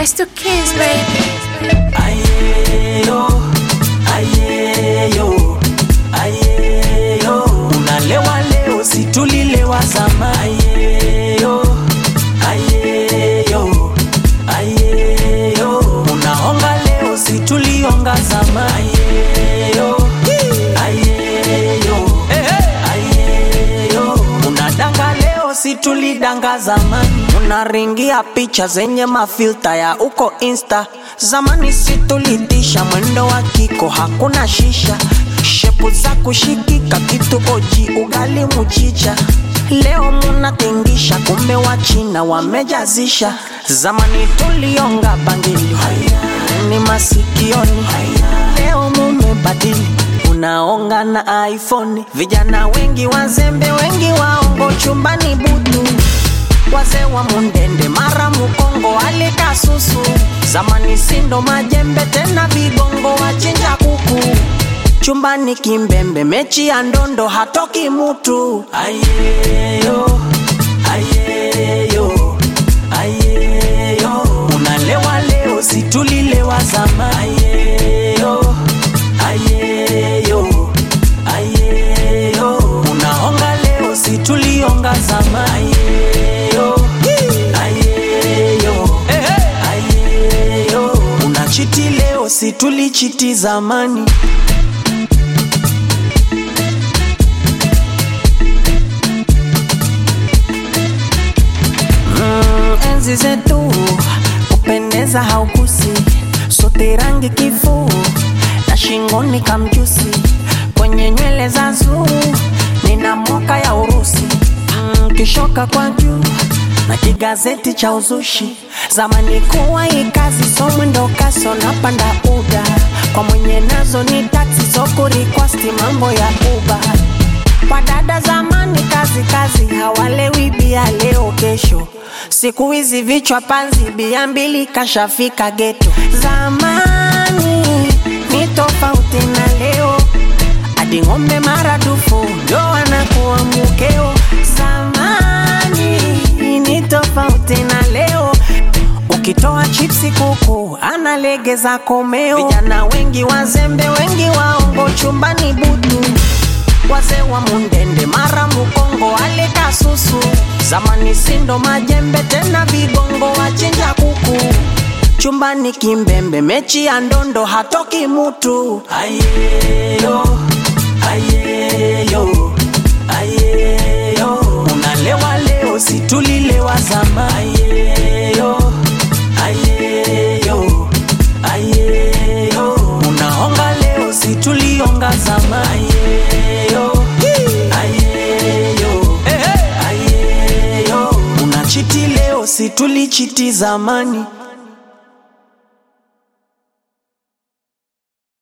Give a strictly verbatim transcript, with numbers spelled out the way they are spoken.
It's the kids, baby. Ayeyo, ayeyo, ayeyo. Unalewa leo, si tulilewa zamani. Ayeyo, ayeyo, ayeyo. Unaonga leo, si tulionga zamani. Ayeyo, ayeyo, ayeyo. Unadanga leo, si tulidanga zamani. Unaringia picha zenye mafilta ya uko Insta. Zamani si tulitisha mwendo wa kiko hakuna shisha. Shepu za kushikika kitu oji ugali muchicha. Leo munatingisha kumbe wa China wamejazisha. Zamani tulionga bangili ni masikioni. Leo mumebadili unaonga na iPhone. Vijana wengi wazembe wengi waongo chumbani butu. Wazee wa mundende mara mukongo alika susu. Zamani sindo majembe tena vigongo wachinja kuku. Chumbani kimbembe mechi ya ndondo hatoki mutu. Ayeyo, ayeyo, ayeyo. Unalewa leo si tulilewa zamani. Ayeyo, ayeyo, ayeyo. Unaonga leo si tulionga zamani. Ayeyo, ayeyo, ayeyo. Unachiti leo si tulichiti zamani. Enzi zetu kupendeza haukusi. Sote rangi kifuu na shingoni kamjusi. Kwenye nywele za zuu nina moka ya Urusi. mm, Kishoka kwa juu na kigazeti cha uzushi. Zamani kuwa ikazi so mwendo kaso na panda uda. Kwa mwenye nazo ni taxi so kurikwasti mambo ya Uber. Kwa dada zamani kazi kazi hawalewi bia leo kesho. Siku hizi vichwa panzi bia mbili kashafika geto. Zamani ni tofauti na leo. Adi ngombe maradufu ndo anakuwa mukeo. Zamani ni tofauti na leo. Ukitoa chipsi kuku analegeza komeo. Vijana wengi wazembe wengi waongo chumbani butu. Wazee wa mundende mara mukongo alika susu. Zamani sindo majembe tena vigongo wachinja kuku. Chumbani kimbembe mechi ya ndondo hatoki mutu. Ayeyo, ayeyo, ayeyo. Unalewa leo si tulilewa zamani. Ayeyo, ayeyo, ayeyo. Unaonga leo si tulionga zamani. Ayeyo, ayeyo, ayeyo. Unachiti leo si tulichiti zamani.